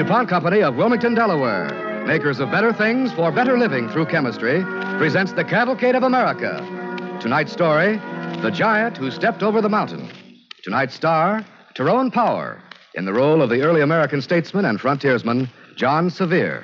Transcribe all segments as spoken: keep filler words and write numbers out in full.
DuPont Company of Wilmington, Delaware, makers of better things for better living through chemistry, presents The Cavalcade of America. Tonight's story, The Giant Who Stepped Over the Mountain. Tonight's star, Tyrone Power, in the role of the early American statesman and frontiersman, John Sevier.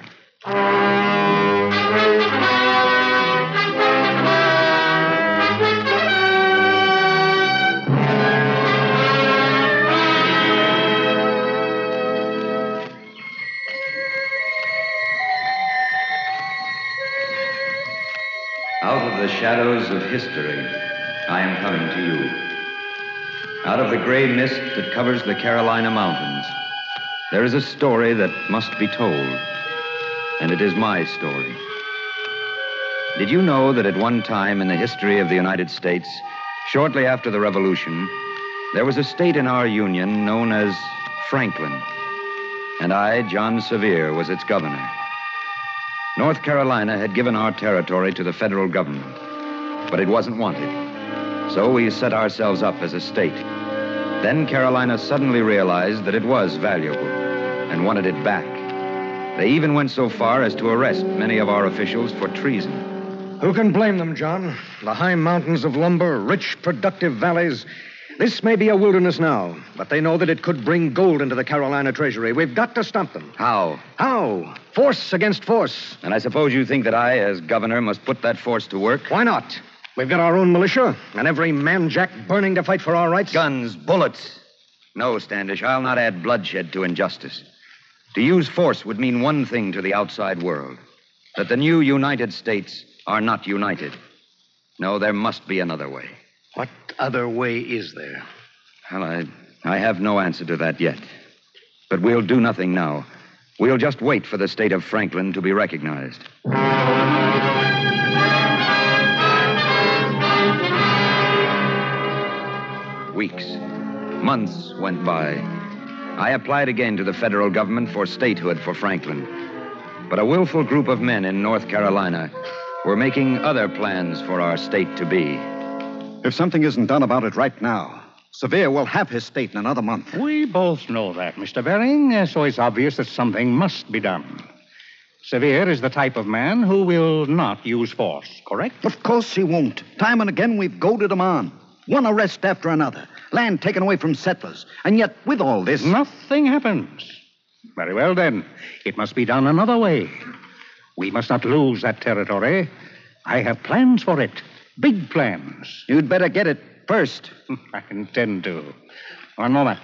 Out of the shadows of history, I am coming to you. Out of the gray mist that covers the Carolina mountains, there is a story that must be told, and it is my story. Did you know that at one time in the history of the United States, shortly after the Revolution, there was a state in our Union known as Franklin, and I, John Sevier, was its governor. North Carolina had given our territory to the federal government, but it wasn't wanted. So we set ourselves up as a state. Then Carolina suddenly realized that it was valuable and wanted it back. They even went so far as to arrest many of our officials for treason. Who can blame them, John? The high mountains of lumber, rich, productive valleys. This may be a wilderness now, but they know that it could bring gold into the Carolina treasury. We've got to stop them. How? How? Force against force. And I suppose you think that I, as governor, must put that force to work? Why not? We've got our own militia, and every man-jack burning to fight for our rights. Guns, bullets. No, Standish, I'll not add bloodshed to injustice. To use force would mean one thing to the outside world, that the new United States are not united. No, there must be another way. What other way is there? Well, I, I have no answer to that yet. But we'll do nothing now. We'll just wait for the state of Franklin to be recognized. Weeks, months went by. I applied again to the federal government for statehood for Franklin. But a willful group of men in North Carolina were making other plans for our state to be. If something isn't done about it right now, Sevier will have his state in another month. We both know that, Mister Bering, uh, so it's obvious that something must be done. Sevier is the type of man who will not use force, correct? Of course he won't. Time and again we've goaded him on. One arrest after another. Land taken away from settlers. And yet, with all this... Nothing happens. Very well, then. It must be done another way. We must not lose that territory. I have plans for it. Big plans. You'd better get it first. I intend to. One moment.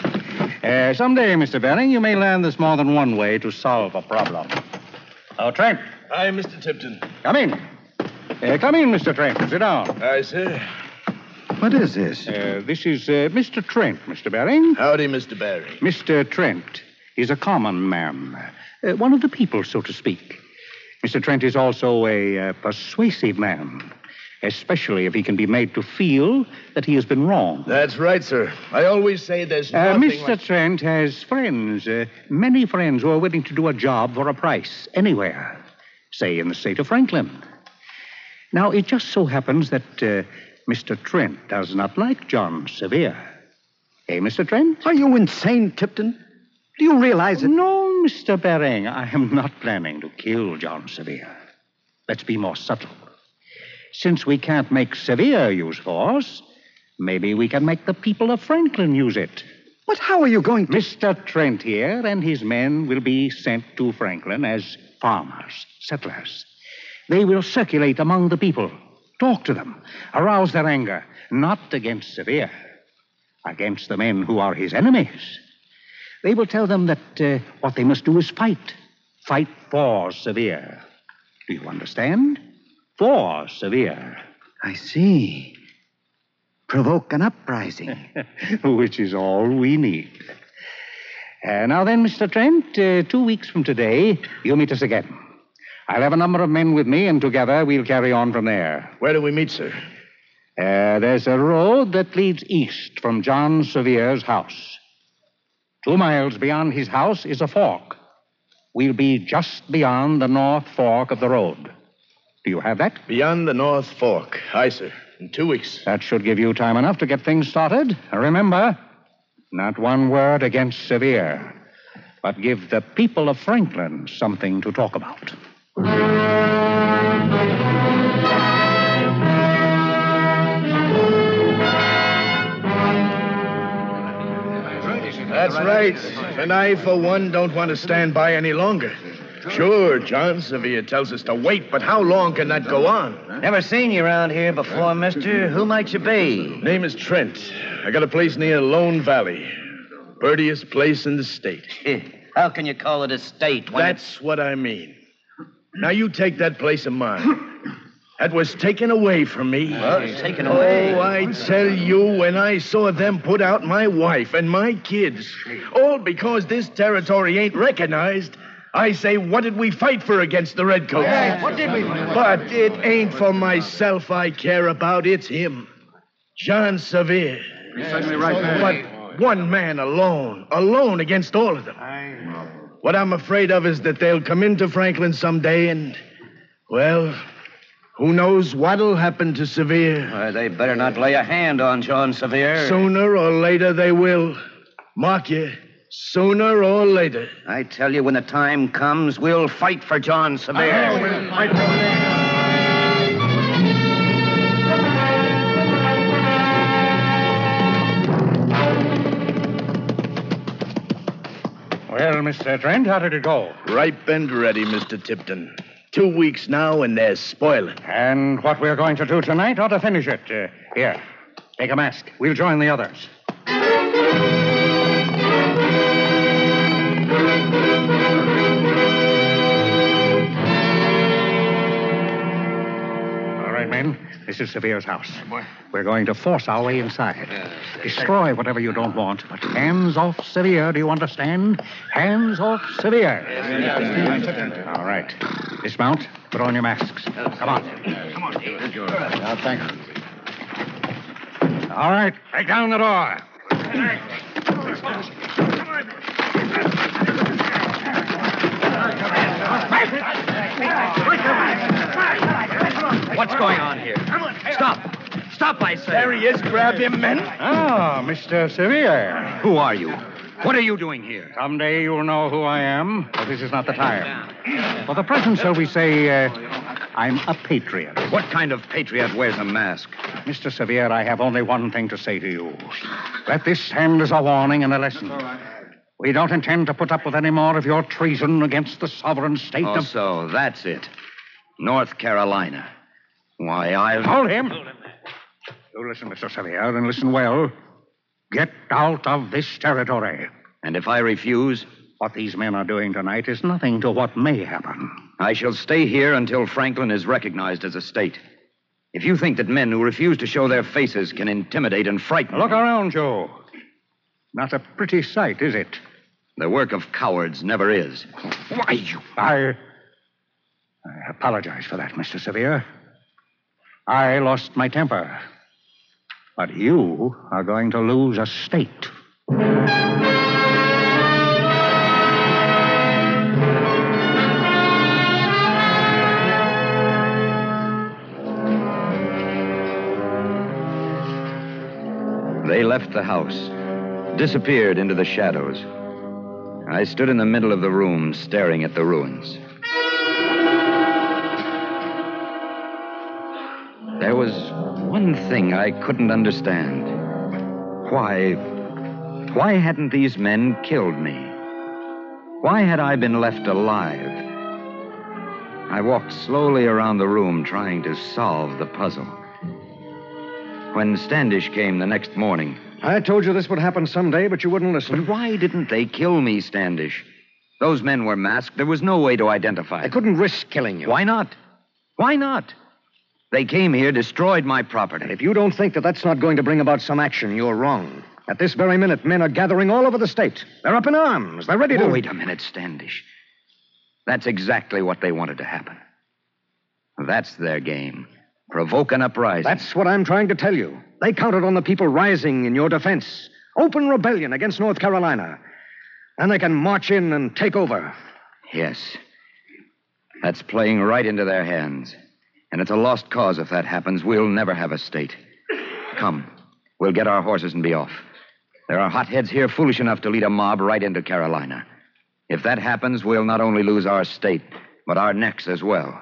Uh, someday, Mister Bering, you may learn there's more than one way to solve a problem. Oh, Trent. Aye, Mister Tipton. Come in. Uh, come in, Mister Trent. Sit down. Aye, sir. What is this? Uh, this is uh, Mister Trent, Mister Bering. Howdy, Mister Bering. Mister Trent is a common man. Uh, one of the people, so to speak. Mister Trent is also a uh, persuasive man. Especially if he can be made to feel that he has been wrong. That's right, sir. I always say there's Uh, nothing Mister like... Trent has friends, uh, many friends who are willing to do a job for a price, anywhere. Say, in the state of Franklin. Now, it just so happens that uh, Mister Trent does not like John Sevier. Eh, Mister Trent? Are you insane, Tipton? Do you realize it? No, Mister Bering, I am not planning to kill John Sevier. Let's be more subtle. Since we can't make Sevier use force, maybe we can make the people of Franklin use it. But how are you going to... Mister Trent here and his men will be sent to Franklin as farmers, settlers. They will circulate among the people, talk to them, arouse their anger, not against Sevier, against the men who are his enemies. They will tell them that uh, what they must do is fight, fight for Sevier. Do you understand? For Sevier. I see. Provoke an uprising. Which is all we need. Uh, now then, Mister Trent, uh, two weeks from today, you'll meet us again. I'll have a number of men with me, and together we'll carry on from there. Where do we meet, sir? Uh, there's a road that leads east from John Sevier's house. Two miles beyond his house is a fork. We'll be just beyond the north fork of the road. Do you have that? Beyond the North Fork. Aye, sir. In two weeks. That should give you time enough to get things started. Remember, not one word against Sevier. but give the people of Franklin something to talk about. That's right. And I, for one, don't want to stand by any longer. Sure, John Sevier tells us to wait, but how long can that go on? Never seen you around here before, mister. Who might you be? Name is Trent. I got a place near Lone Valley. Birdiest place in the state. How can you call it a state when That's it's... what I mean. Now, you take that place of mine. That was taken away from me. Well, it's taken away. Oh, I tell you, when I saw them put out my wife and my kids, all because this territory ain't recognized, I say, what did we fight for against the Redcoats? Yes, what did we? But it ain't for myself I care about, it's him. John Sevier. You're certainly right, man. But one man alone, alone against all of them. What I'm afraid of is that they'll come into Franklin someday and, well, who knows what'll happen to Sevier. Well, they better not lay a hand on John Sevier. Sooner or later they will. Mark you, sooner or later. I tell you, when the time comes, we'll fight for John Sevier. Oh, we'll fight for him. Well, Mister Trent, how did it go? Ripe and ready, Mister Tipton. Two weeks now, and they're spoiling. And what we're going to do tonight ought to finish it. Uh, here, take a mask. We'll join the others. All right, men. This is Sevier's house. We're going to force our way inside. Destroy whatever you don't want, but hands off Sevier, do you understand? Hands off Sevier. All right. Dismount. Put on your masks. Come on. Come on. Now, thank you. All right. Break down the door. What's going on here? Stop. Stop, I say. There he is. Grab him, men. Ah, Mister Sevier. Who are you? What are you doing here? Someday you'll know who I am, but this is not the time. For the present, shall we say, uh, I'm a patriot. What kind of patriot wears a mask? Mister Sevier, I have only one thing to say to you. Let this stand as a warning and a lesson. We don't intend to put up with any more of your treason against the sovereign state Oh, of... so that's it. North Carolina. Why, I've... Hold him. You listen, Mister Sevier, and listen well. Get out of this territory. And if I refuse, What these men are doing tonight is nothing to what may happen. I shall stay here until Franklin is recognized as a state. If you think that men who refuse to show their faces can intimidate and frighten... Look around you. Not a pretty sight, is it? The work of cowards never is. Why, you... I... I apologize for that, Mister Sevier. I lost my temper. But you are going to lose a state. They left the house, disappeared into the shadows. I stood in the middle of the room, staring at the ruins. There was one thing I couldn't understand. Why... Why hadn't these men killed me? Why had I been left alive? I walked slowly around the room, trying to solve the puzzle. When Standish came the next morning... I told you this would happen someday, but you wouldn't listen. But why didn't they kill me, Standish? Those men were masked. There was no way to identify I them. couldn't risk killing you. Why not? Why not? They came here, destroyed my property. And if you don't think that that's not going to bring about some action, you're wrong. At this very minute, men are gathering all over the state. They're up in arms. They're ready to... Oh, wait a minute, Standish. That's exactly what they wanted to happen. That's their game. Provoke an uprising. That's what I'm trying to tell you. They counted on the people rising in your defense. Open rebellion against North Carolina. And they can march in and take over. Yes. That's playing right into their hands. And it's a lost cause if that happens. We'll never have a state. Come. We'll get our horses and be off. There are hotheads here foolish enough to lead a mob right into Carolina. If that happens, we'll not only lose our state, but our necks as well.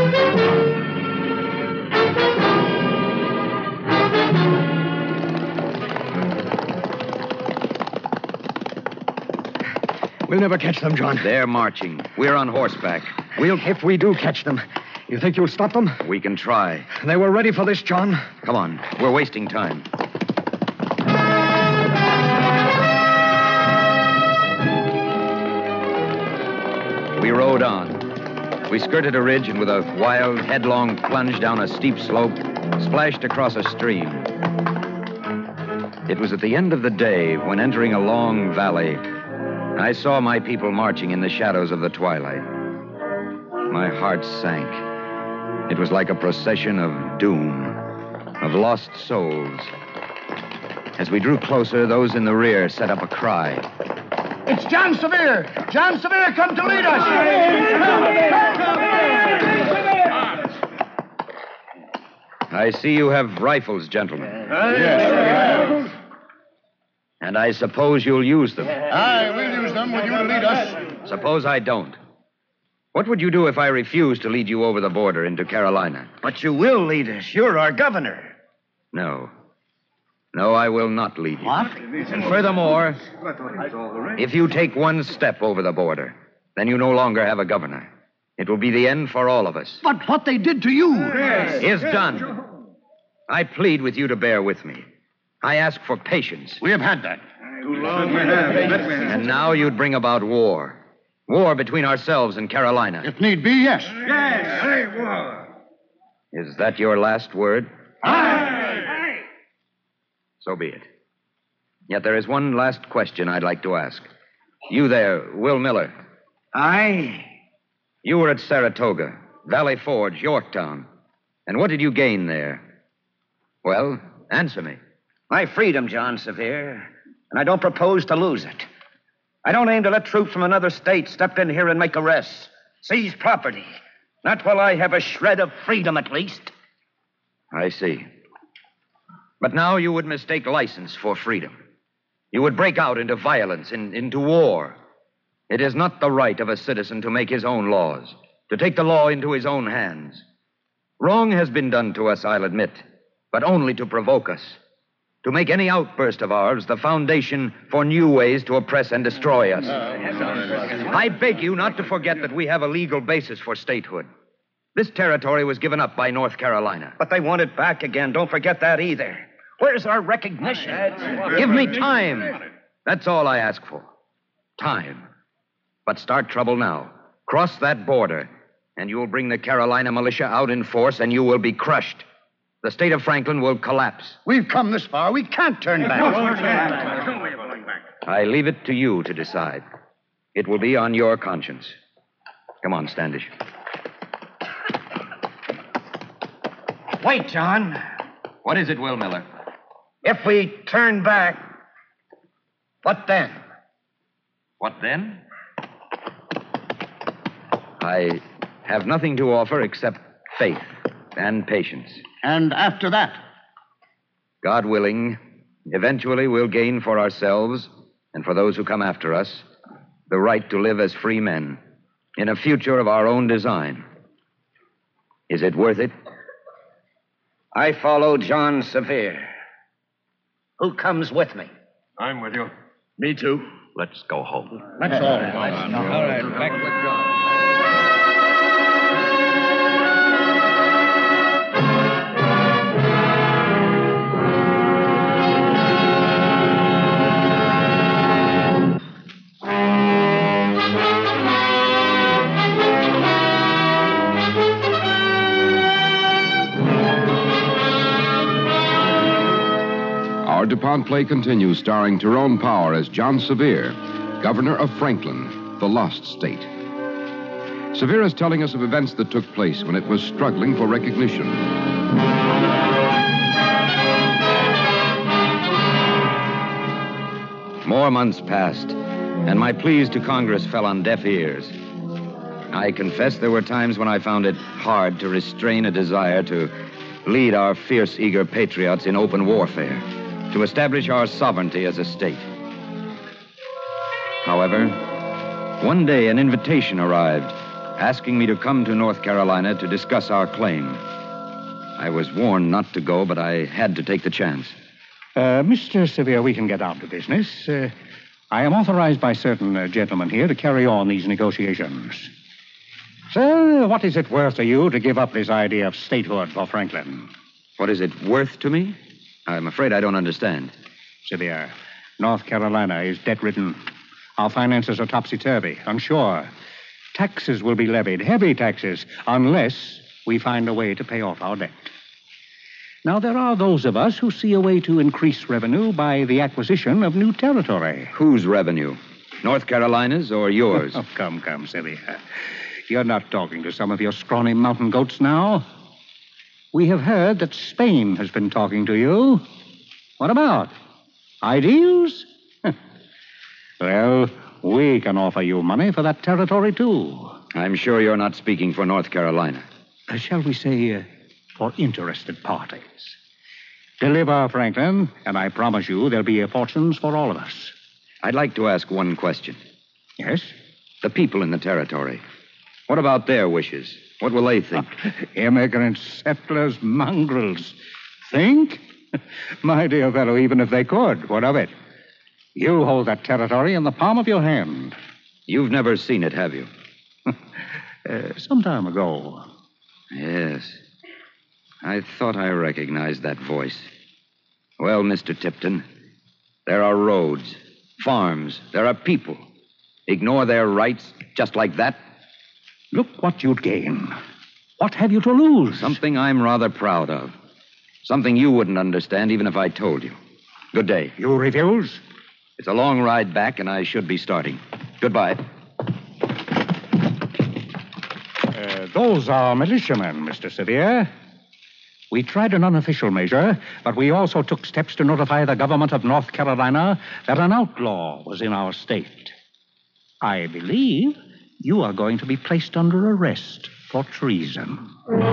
We'll never catch them, John. They're marching. We're on horseback. We'll... If we do catch them, you think you'll stop them? We can try. They were ready for this, John. Come on. We're wasting time. We rode on. We skirted a ridge and with a wild, headlong plunge down a steep slope, splashed across a stream. It was at the end of the day, when entering a long valley, I saw my people marching in the shadows of the twilight. My heart sank. It was like a procession of doom, of lost souls. As we drew closer, those in the rear set up a cry. It's John Sevier! John Sevier, come to lead us! I see you have rifles, gentlemen. Yes. And I suppose you'll use them. Aye, we'll use them with you to lead us. Suppose I don't. What would you do if I refused to lead you over the border into Carolina? But you will lead us. You're our governor. No. No, I will not lead you. What? And furthermore, if you take one step over the border, then you no longer have a governor. It will be the end for all of us. But what they did to you... Is done. I plead with you to bear with me. I ask for patience. We have had that. And now you'd bring about war. War between ourselves and Carolina. If need be, yes. Is that your last word? Aye. So be it. Yet there is one last question I'd like to ask. You there, Will Miller. Aye. You were at Saratoga, Valley Forge, Yorktown. And what did you gain there? Well, answer me. My freedom, John Sevier, and I don't propose to lose it. I don't aim to let troops from another state step in here and make arrests, seize property. Not while I have a shred of freedom, at least. I see. But now you would mistake license for freedom. You would break out into violence, in, into war. It is not the right of a citizen to make his own laws, to take the law into his own hands. Wrong has been done to us, I'll admit, but only to provoke us. To make any outburst of ours the foundation for new ways to oppress and destroy us. I beg you not to forget that we have a legal basis for statehood. This territory was given up by North Carolina. But they want it back again. Don't forget that either. Where's our recognition? Give me time. That's all I ask for. Time. But start trouble now. Cross that border, and you will bring the Carolina militia out in force, and you will be crushed. The state of Franklin will collapse. We've come this far. We can't turn back. I leave it to you to decide. It will be on your conscience. Come on, Standish. Wait, John. What is it, Will Miller? If we turn back, what then? What then? I have nothing to offer except faith and patience. And after that? God willing, eventually we'll gain for ourselves and for those who come after us the right to live as free men in a future of our own design. Is it worth it? I follow John Sevier. Who comes with me? I'm with you. Me too. Let's go home. Let's all. All right, back with John. Our DuPont play continues, starring Tyrone Power as John Sevier, governor of Franklin, the lost state. Sevier is telling us of events that took place when it was struggling for recognition. More months passed, and my pleas to Congress fell on deaf ears. I confess there were times when I found it hard to restrain a desire to lead our fierce, eager patriots in open warfare, to establish our sovereignty as a state. However, One day, an invitation arrived asking me to come to North Carolina to discuss our claim. I was warned not to go, but I had to take the chance. Uh, Mister Sevier, we can get down to business. Uh, I am authorized by certain uh, gentlemen here to carry on these negotiations. Sir, what is it worth to you to give up this idea of statehood for Franklin? What is it worth to me? I'm afraid I don't understand. Sevier, North Carolina is debt-ridden. Our finances are topsy-turvy, unsure. Taxes will be levied, heavy taxes, unless we find a way to pay off our debt. Now, there are those of us who see a way to increase revenue by the acquisition of new territory. Whose revenue? North Carolina's or yours? Oh, come, come, Sevier. You're not talking to some of your scrawny mountain goats now. We have heard that Spain has been talking to you. What about? Ideals? Well, we can offer you money for that territory, too. I'm sure you're not speaking for North Carolina. Uh, shall we say, uh, for interested parties. Deliver, Franklin, and I promise you there'll be fortunes for all of us. I'd like to ask one question. Yes? The people in the territory. What about their wishes? What will they think? Immigrants, settlers, mongrels. Think? My dear fellow, even if they could, what of it? You hold that territory in the palm of your hand. You've never seen it, have you? uh, some time ago. Yes. I thought I recognized that voice. Well, Mister Tipton, there are roads, farms, there are people. Ignore their rights just like that? Look what you'd gain. What have you to lose? Something I'm rather proud of. Something you wouldn't understand even if I told you. Good day. You refuse? It's a long ride back, and I should be starting. Goodbye. Uh, those are militiamen, Mister Sevier. We tried an unofficial measure, but we also took steps to notify the government of North Carolina that an outlaw was in our state. I believe you are going to be placed under arrest for treason.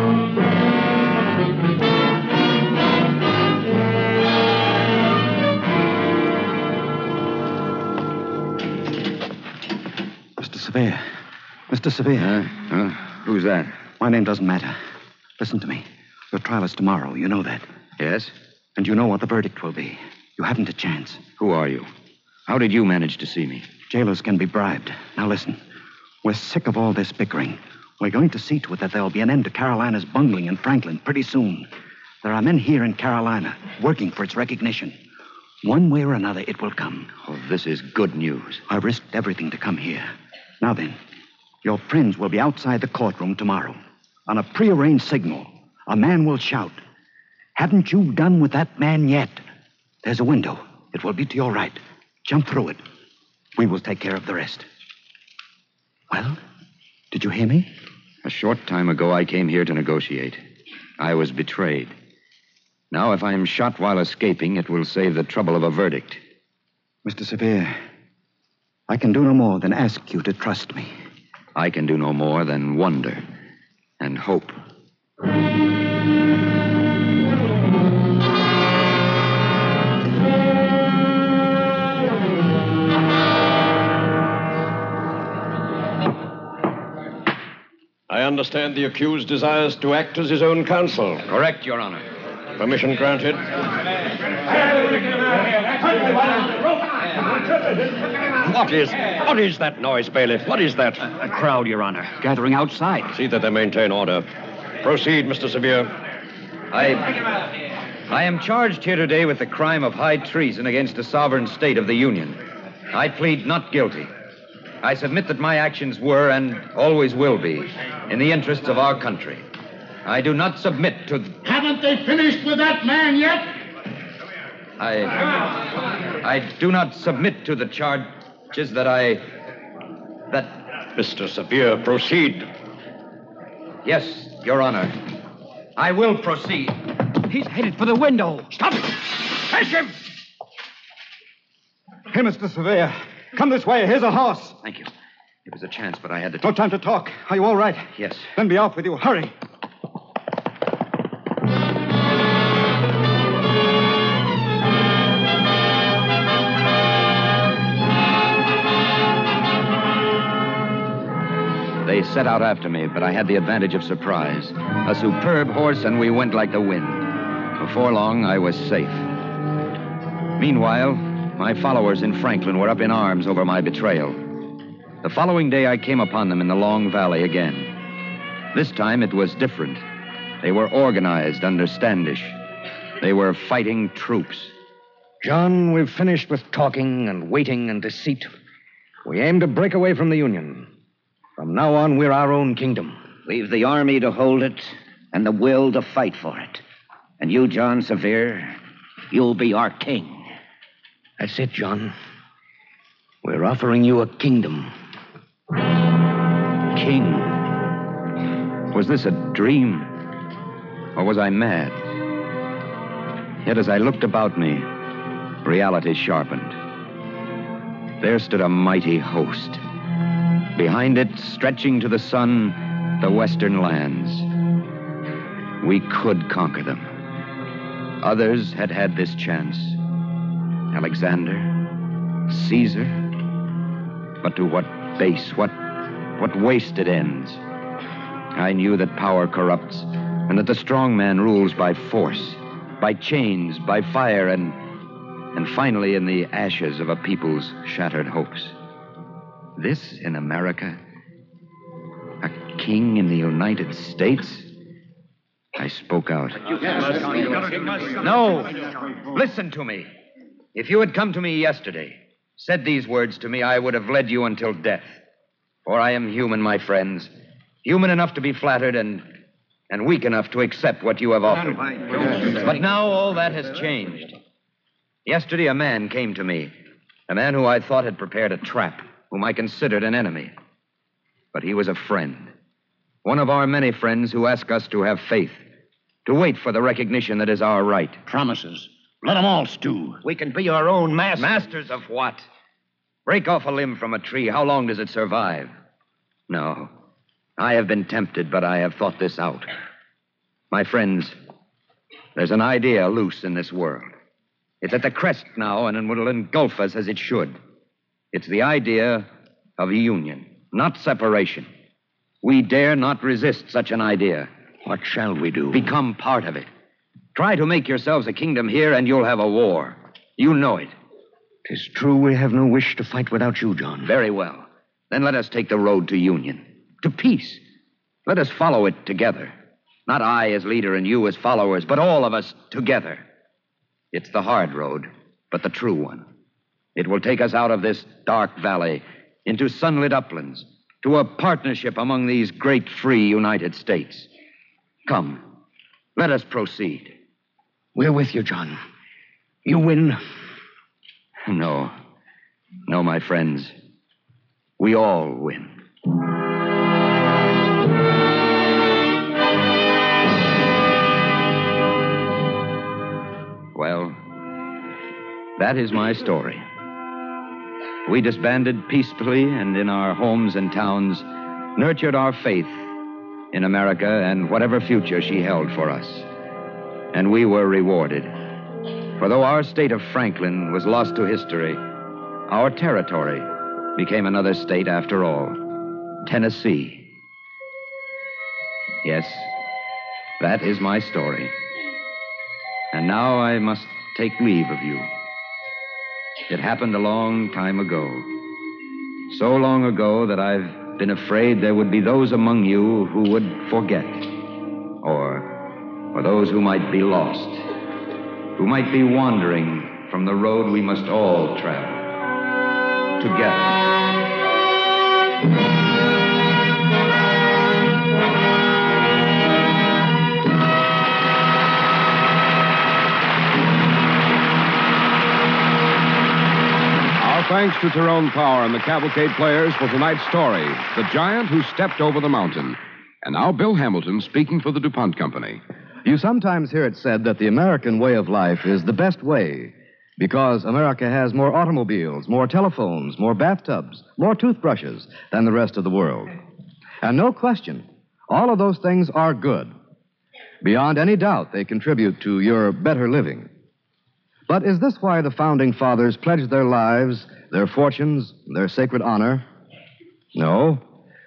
Mister Sevier. Mister Sevier. Uh, uh, who's that? My name doesn't matter. Listen to me. Your trial is tomorrow. You know that. Yes? And you know what the verdict will be. You haven't a chance. Who are you? How did you manage to see me? Jailers can be bribed. Now listen. We're sick of all this bickering. We're going to see to it that there'll be an end to Carolina's bungling in Franklin pretty soon. There are men here in Carolina working for its recognition. One way or another, it will come. Oh, this is good news. I risked everything to come here. Now then, your friends will be outside the courtroom tomorrow. On a prearranged signal, a man will shout, "Haven't you done with that man yet?" There's a window. It will be to your right. Jump through it. We will take care of the rest. Well, did you hear me? A short time ago, I came here to negotiate. I was betrayed. Now, if I am shot while escaping, it will save the trouble of a verdict. Mister Sevier, I can do no more than ask you to trust me. I can do no more than wonder and hope. I understand the accused desires to act as his own counsel. Correct, Your Honor. Permission granted. What is, what is that noise, bailiff? What is that? A crowd, Your Honor, gathering outside. See that they maintain order. Proceed, Mister Sevier. I, I am charged here today with the crime of high treason against a sovereign state of the Union. I plead not guilty. I submit that my actions were and always will be in the interests of our country. I do not submit to... Haven't they finished with that man yet? I... I do not submit to the charges that I... that... Mister Sevier, proceed. Yes, Your Honor. I will proceed. He's headed for the window. Stop it! Catch him! Hey, Mister Sevier. Come this way. Here's a horse. Thank you. It was a chance, but I had to... No time to talk. Are you all right? Yes. Then be off with you. Hurry. valet set out after me, but I had the advantage of surprise. A superb horse, and we went like the wind. Before long, I was safe. Meanwhile, my followers in Franklin were up in arms over my betrayal. The following day, I came upon them in the Long Valley again. This time, it was different. They were organized under Standish. They were fighting troops. John, we've finished with talking and waiting and deceit. We aim to break away from the Union. From now on, we're our own kingdom. We've the army to hold it and the will to fight for it. And you, John Sevier, you'll be our king. That's it, John. We're offering you a kingdom. King? Was this a dream? Or was I mad? Yet as I looked about me, reality sharpened. There stood a mighty host. Behind it, stretching to the sun, the western lands. We could conquer them. Others had had this chance. Alexander, Caesar. But to what base, what, what wasted ends? I knew that power corrupts, and that the strong man rules by force, by chains, by fire, and, and finally in the ashes of a people's shattered hopes. This in America? A king in the United States? I spoke out. No! Listen to me. If you had come to me yesterday, said these words to me, I would have led you until death. For I am human, my friends. Human enough to be flattered and, and weak enough to accept what you have offered. But now all that has changed. Yesterday a man came to me. A man who I thought had prepared a trap, whom I considered an enemy. But he was a friend. One of our many friends who ask us to have faith, to wait for the recognition that is our right. Promises. Let them all stew. We can be our own masters. Masters of what? Break off a limb from a tree. How long does it survive? No. I have been tempted, but I have thought this out. My friends, there's an idea loose in this world. It's at the crest now, and it will engulf us as it should. It's the idea of union, not separation. We dare not resist such an idea. What shall we do? Become part of it. Try to make yourselves a kingdom here, and you'll have a war. You know it. 'Tis true we have no wish to fight without you, John. Very well. Then let us take the road to union, to peace. Let us follow it together. Not I as leader and you as followers, but all of us together. It's the hard road, but the true one. It will take us out of this dark valley into sunlit uplands, to a partnership among these great free United States. Come, let us proceed. We're with you, John. You win. No. No, my friends. We all win. Well, that is my story. We disbanded peacefully and in our homes and towns, nurtured our faith in America and whatever future she held for us. And we were rewarded. For though our state of Franklin was lost to history, our territory became another state after all, Tennessee. Yes, that is my story. And now I must take leave of you. It happened a long time ago. So long ago that I've been afraid there would be those among you who would forget. Or, or those who might be lost. Who might be wandering from the road we must all travel. Together. Thanks to Tyrone Power and the Cavalcade Players for tonight's story, The Giant Who Stepped Over the Mountain. And now Bill Hamilton speaking for the DuPont Company. You sometimes hear it said that the American way of life is the best way because America has more automobiles, more telephones, more bathtubs, more toothbrushes than the rest of the world. And no question, all of those things are good. Beyond any doubt, they contribute to your better living. But is this why the Founding Fathers pledged their lives, their fortunes, their sacred honor? No.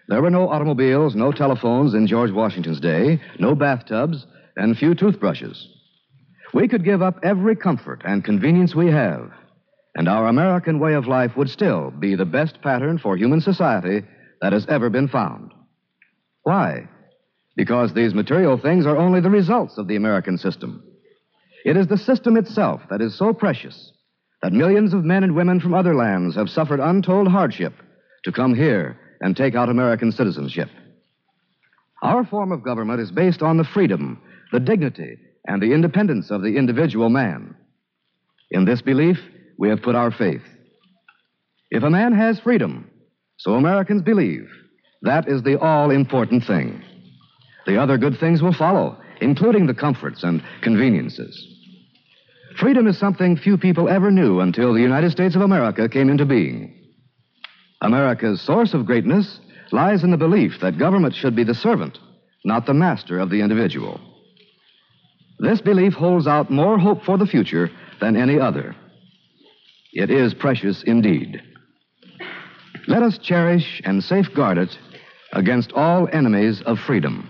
There were no automobiles, no telephones in George Washington's day, no bathtubs, and few toothbrushes. We could give up every comfort and convenience we have, and our American way of life would still be the best pattern for human society that has ever been found. Why? Because these material things are only the results of the American system. It is the system itself that is so precious that millions of men and women from other lands have suffered untold hardship to come here and take out American citizenship. Our form of government is based on the freedom, the dignity, and the independence of the individual man. In this belief, we have put our faith. If a man has freedom, so Americans believe, that is the all-important thing. The other good things will follow, including the comforts and conveniences. Freedom is something few people ever knew until the United States of America came into being. America's source of greatness lies in the belief that government should be the servant, not the master of the individual. This belief holds out more hope for the future than any other. It is precious indeed. Let us cherish and safeguard it against all enemies of freedom.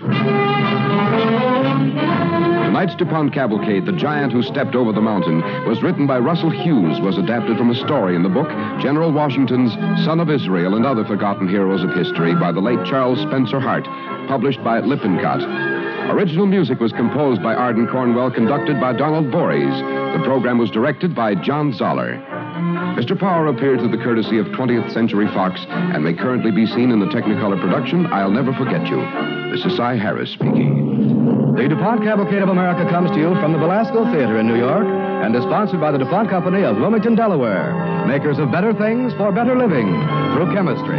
Tonight's DuPont Cavalcade, The Giant Who Stepped Over the Mountain, was written by Russell Hughes, was adapted from a story in the book General Washington's Son of Israel and Other Forgotten Heroes of History by the late Charles Spencer Hart, published by Lippincott. Original music was composed by Arden Cornwell, conducted by Donald Voorhees. The program was directed by John Zoller. Mister Power appeared through the courtesy of twentieth Century Fox and may currently be seen in the Technicolor production I'll Never Forget You. This is Cy Harris speaking. The DuPont Cavalcade of America comes to you from the Belasco Theater in New York and is sponsored by the DuPont Company of Wilmington, Delaware, makers of better things for better living through chemistry.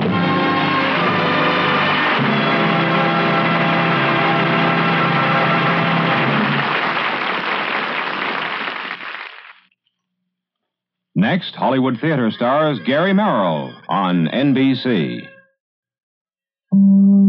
Next, Hollywood theater stars Gary Merrill on N B C.